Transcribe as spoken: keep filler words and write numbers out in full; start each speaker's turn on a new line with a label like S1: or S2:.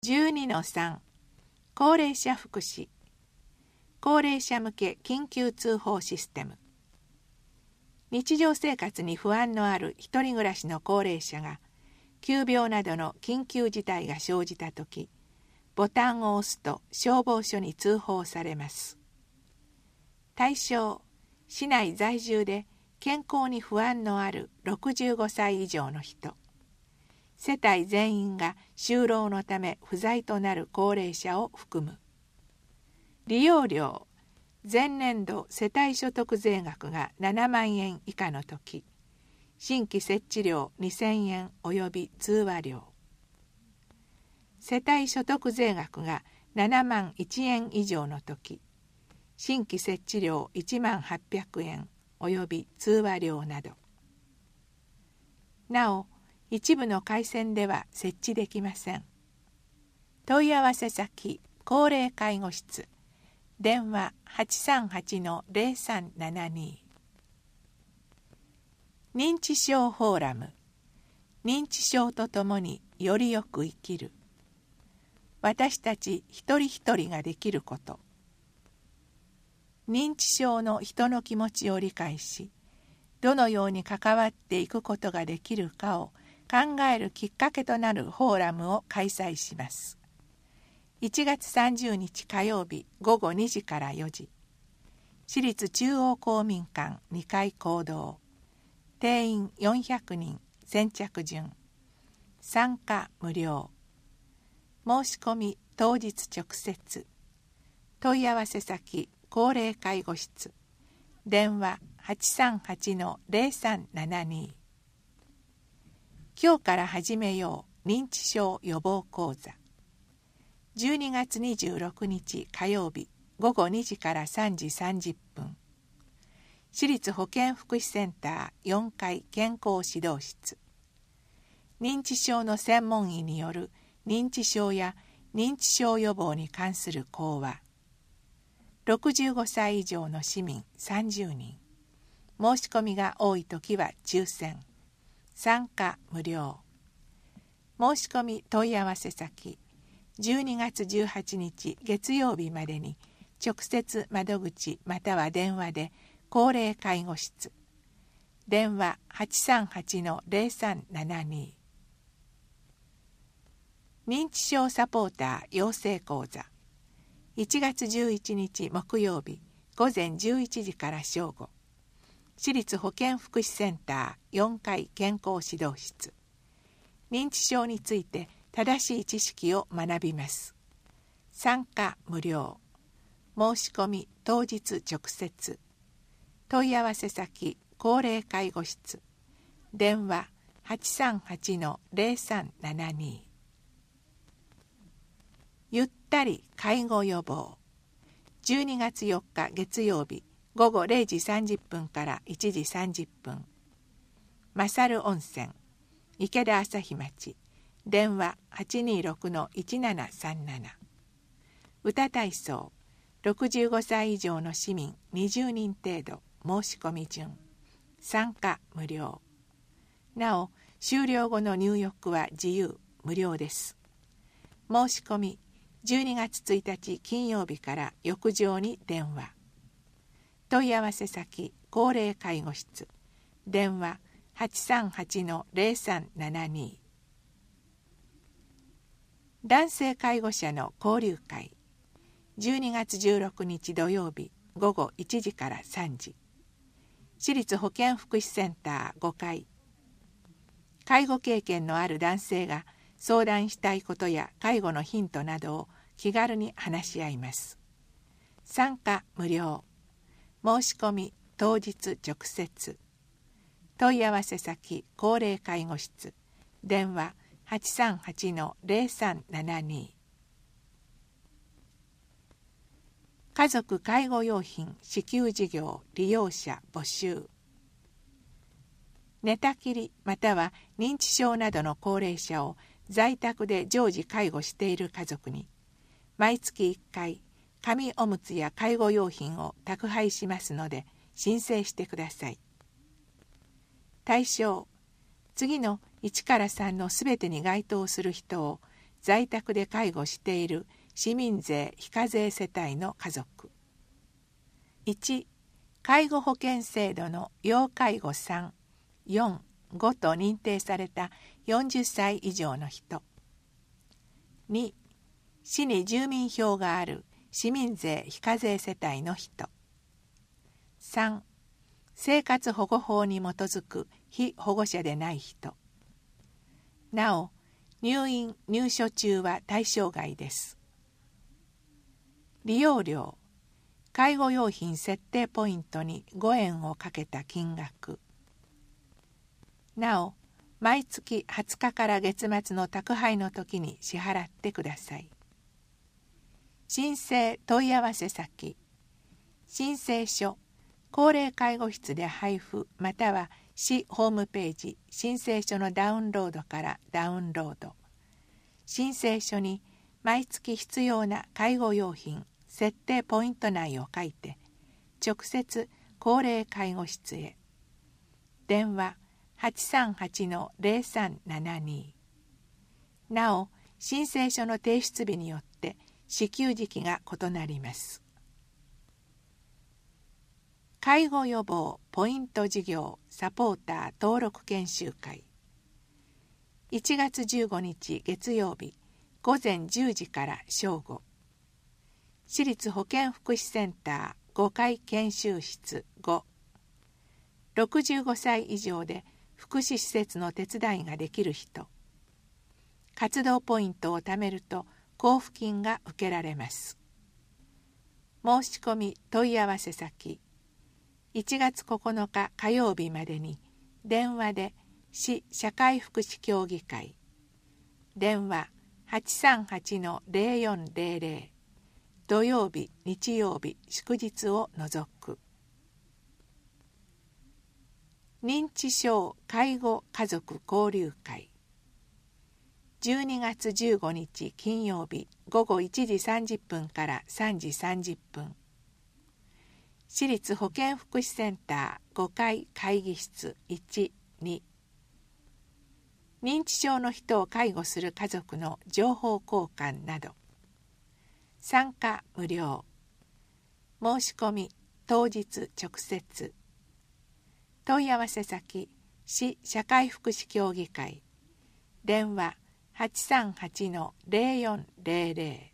S1: じゅうにのさん 高齢者福祉高齢者向け緊急通報システム。日常生活に不安のある一人暮らしの高齢者が急病などの緊急事態が生じたとき、ボタンを押すと消防署に通報されます。対象、市内在住で健康に不安のあるろくじゅうごさい以上の人、世帯全員が就労のため不在となる高齢者を含む。利用料、前年度世帯所得税額がななまんえん以下のとき、新規設置料にせんえんおよび通話料。世帯所得税額がななまんいちえん以上のとき、新規設置料いちまんはっぴゃくえんおよび通話料など。なお、一部の回線では設置できません。問い合わせ先、高齢介護室、電話 はちさんはちのゼロさんななに。認知症フォーラム、認知症とともによりよく生きる。私たち一人一人ができること。認知症の人の気持ちを理解し、どのように関わっていくことができるかを考えるきっかけとなるフォーラムを開催します。いちがつさんじゅうにち火曜日ごごにじからよじ、市立中央公民館にかい講堂、定員よんひゃくにん、先着順、参加無料、申し込み当日直接、問い合わせ先高齢介護室、電話 はちさんはちのゼロさんななに。今日から始めよう認知症予防講座。じゅうにがつにじゅうろくにち火曜日ごごにじからさんじさんじゅっぷん、市立保健福祉センターよんかい健康指導室。認知症の専門医による認知症や認知症予防に関する講話。ろくじゅうごさい以上の市民さんじゅうにん。申し込みが多いときは抽選。参加無料。申し込み問い合わせ先、じゅうにがつじゅうはちにち月曜日までに直接窓口または電話で高齢介護室、電話 はちさんはちのゼロさんななに。認知症サポーター養成講座。いちがつじゅういちにち木曜日ごぜんじゅういちじから正午、市立保健福祉センターよんかい健康指導室。認知症について正しい知識を学びます。参加無料。申し込み当日直接。問い合わせ先高齢介護室。電話 はちさんはちのゼロさんななに。ゆったり介護予防。じゅうにがつよっか月曜日ごごれいじさんじゅっぷんからいちじさんじゅっぷん。まさる温泉池田朝日町、電話 はちにーろくのいちななさんなな。歌体操、ろくじゅうごさい以上の市民にじゅうにん程度、申し込み順。参加無料。なお、終了後の入浴は自由、無料です。申し込みじゅうにがつついたち金曜日から浴場に電話。問い合わせ先高齢介護室、電話 はちさんはちのゼロさんななに。男性介護者の交流会。じゅうにがつじゅうろくにち土曜日ごごいちじからさんじ、市立保健福祉センターごかい。介護経験のある男性が相談したいことや介護のヒントなどを気軽に話し合います。参加無料。申し込み当日直接。問い合わせ先高齢介護室、電話 はちさんはちのゼロさんななに。家族介護用品支給事業利用者募集。寝たきりまたは認知症などの高齢者を在宅で常時介護している家族に、毎月いっかい紙おむつや介護用品を宅配しますので申請してください。対象、次のいちからさんのすべてに該当する人を在宅で介護している市民税非課税世帯の家族。いち、介護保険制度の要介護さん、よん、ごと認定されたよんじゅっさい以上の人。に、市に住民票がある市民税非課税世帯の人。さん、生活保護法に基づく被保護者でない人。なお、入院・入所中は対象外です。利用料、介護用品設定ポイントにごえんをかけた金額。なお、毎月はつかから月末の宅配の時に支払ってください。申請問い合わせ先、申請書、高齢介護室で配布または市ホームページ申請書のダウンロードからダウンロード。申請書に毎月必要な介護用品設定ポイント内を書いて直接高齢介護室へ。電話 はちさんはちのゼロさんななに。なお、申請書の提出日によって支給時期が異なります。介護予防ポイント事業サポーター登録研修会。いちがつじゅうごにち月曜日ごぜんじゅうじから正午。市立保健福祉センターごかい研修室ご。ろくじゅうごさい以上で福祉施設の手伝いができる人。活動ポイントを貯めると交付金が受けられます。申し込み問い合わせ先、いちがつここのか火曜日までに電話で市社会福祉協議会、電話 はちさんはちのゼロよんゼロゼロ、土曜日日曜日祝日を除く。認知症介護家族交流会。じゅうにがつじゅうごにち金曜日ごごいちじさんじゅっぷんからさんじさんじゅっぷん。市立保健福祉センターごかい会議室いち、に。認知症の人を介護する家族の情報交換など。参加無料。申し込み当日直接。問い合わせ先、市社会福祉協議会、電話 はちさんはちのゼロよんゼロゼロ。